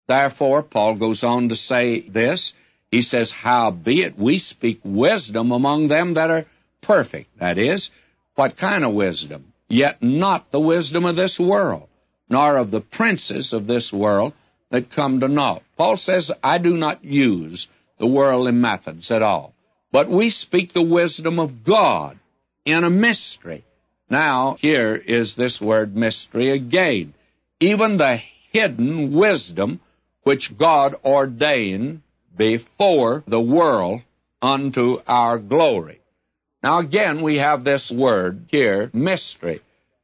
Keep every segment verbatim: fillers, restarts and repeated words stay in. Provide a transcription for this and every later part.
Therefore, Paul goes on to say this. He says, howbeit we speak wisdom among them that are perfect. That is, what kind of wisdom? Yet not the wisdom of this world, nor of the princes of this world that come to naught. Paul says, I do not use the worldly methods at all, but we speak the wisdom of God in a mystery. Now, here is this word mystery again. Even the hidden wisdom which God ordained before the world unto our glory. Now again, we have this word here, mystery.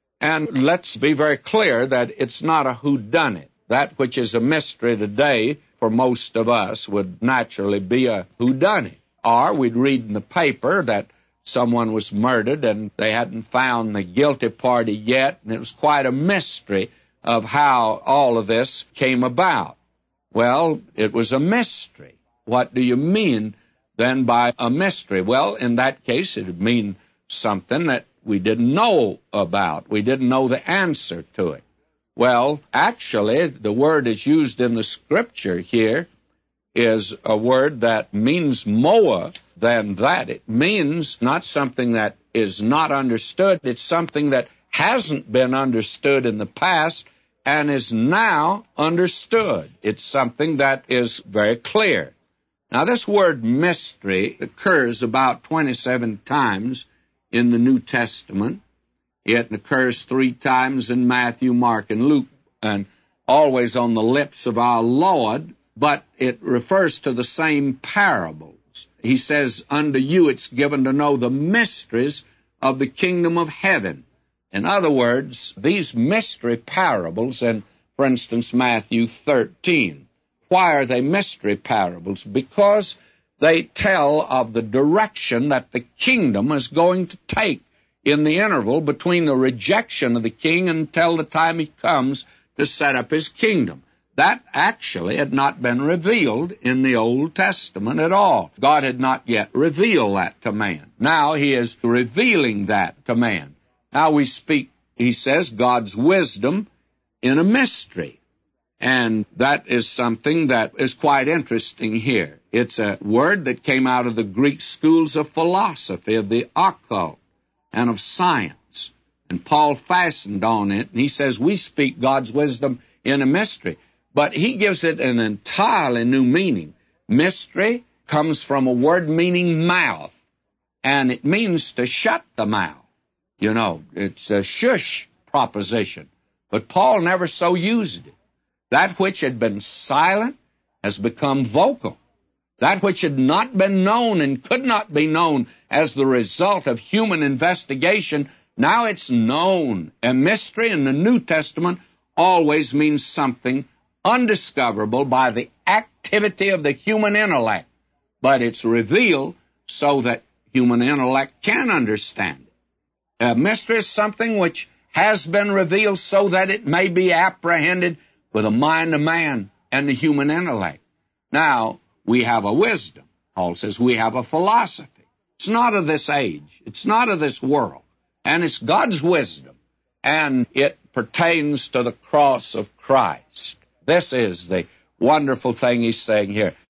And let's be very clear that it's not a whodunit. That which is a mystery today for most of us would naturally be a whodunit. Or we'd read in the paper that someone was murdered and they hadn't found the guilty party yet, and it was quite a mystery of how all of this came about. Well, it was a mystery. What do you mean then by a mystery? Well, in that case, it would mean something that we didn't know about. We didn't know the answer to it. Well, actually, the word is used in the Scripture here is a word that means more than that. It means not something that is not understood. It's something that hasn't been understood in the past and is now understood. It's something that is very clear. Now, this word mystery occurs about twenty-seven times in the New Testament. It occurs three times in Matthew, Mark, and Luke, and always on the lips of our Lord, but it refers to the same parables. He says, unto you it's given to know the mysteries of the kingdom of heaven. In other words, these mystery parables, and for instance, Matthew thirteen, why are they mystery parables? Because they tell of the direction that the kingdom is going to take in the interval between the rejection of the king until the time he comes to set up his kingdom. That actually had not been revealed in the Old Testament at all. God had not yet revealed that to man. Now he is revealing that to man. Now we speak, he says, God's wisdom in a mystery. And that is something that is quite interesting here. It's a word that came out of the Greek schools of philosophy, of the occult, and of science. And Paul fastened on it, and he says, we speak God's wisdom in a mystery. But he gives it an entirely new meaning. Mystery comes from a word meaning mouth, and it means to shut the mouth. You know, it's a shush proposition. But Paul never so used it. That which had been silent has become vocal. That which had not been known and could not be known as the result of human investigation, now it's known. A mystery in the New Testament always means something undiscoverable by the activity of the human intellect, but it's revealed so that human intellect can understand it. A mystery is something which has been revealed so that it may be apprehended with the mind of man and the human intellect. Now, we have a wisdom. Paul says we have a philosophy. It's not of this age. It's not of this world. And it's God's wisdom. And it pertains to the cross of Christ. This is the wonderful thing he's saying here.